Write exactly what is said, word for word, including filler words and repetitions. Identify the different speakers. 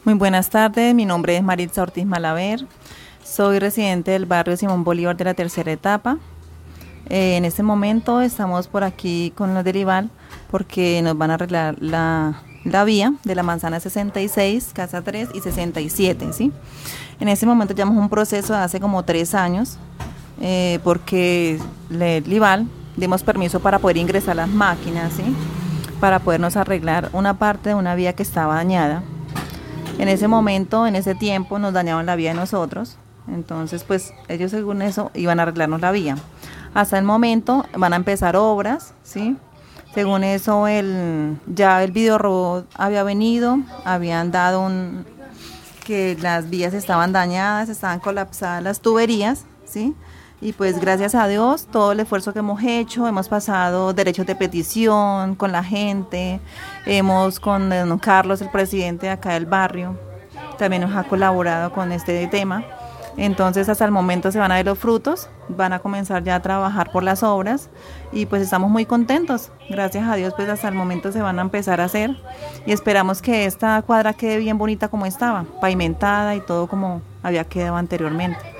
Speaker 1: Muy buenas tardes, mi nombre es Maritza Ortiz Malaver, soy residente del barrio Simón Bolívar de la tercera etapa. Eh, en este momento estamos por aquí con los del IVAL porque nos van a arreglar la, la vía de la manzana sesenta y seis, casa tres y sesenta y siete, ¿sí? En este momento llevamos un proceso de hace como tres años eh, porque le, el IVAL dimos permiso para poder ingresar las máquinas, ¿sí? Para podernos arreglar una parte de una vía que estaba dañada. En ese momento, en ese tiempo, nos dañaban la vía de nosotros. Entonces, pues, ellos según eso iban a arreglarnos la vía. Hasta el momento van a empezar obras, ¿sí? Según eso, el, ya el videorobot había venido, habían dado un, que las vías estaban dañadas, estaban colapsadas las tuberías, ¿sí? Y pues gracias a Dios, todo el esfuerzo que hemos hecho, hemos pasado derechos de petición con la gente, hemos con don Carlos, el presidente de acá del barrio, también nos ha colaborado con este tema. Entonces hasta el momento se van a ver los frutos, van a comenzar ya a trabajar por las obras y pues estamos muy contentos. Gracias a Dios pues hasta el momento se van a empezar a hacer y esperamos que esta cuadra quede bien bonita como estaba, pavimentada y todo como había quedado anteriormente.